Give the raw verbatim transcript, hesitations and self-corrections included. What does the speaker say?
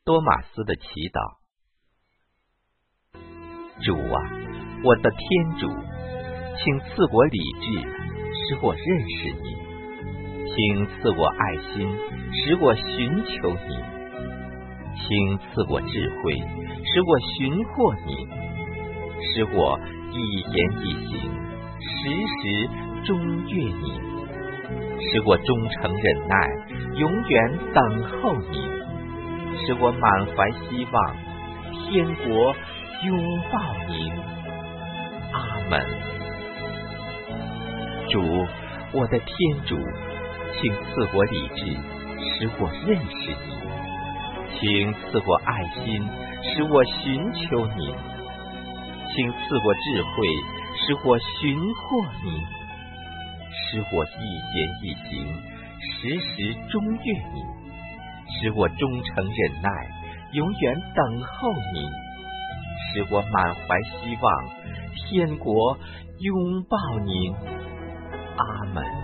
多马斯的祈祷。主啊，我的天主，请赐我理智，使我认识你；请赐我爱心，使我寻求你；请赐我智慧，使我寻获你；使我一言一行，时时忠悦你；使我忠诚忍耐，永远等候你；使我满怀希望，天国拥抱您。阿门。主，我的天主，请赐我理智，使我认识你；请赐我爱心，使我寻求你；请赐我智慧，使我寻获你；使我一言一行，时时忠悦你；使我忠诚忍耐，永远等候你；使我满怀希望，天国拥抱您。阿门。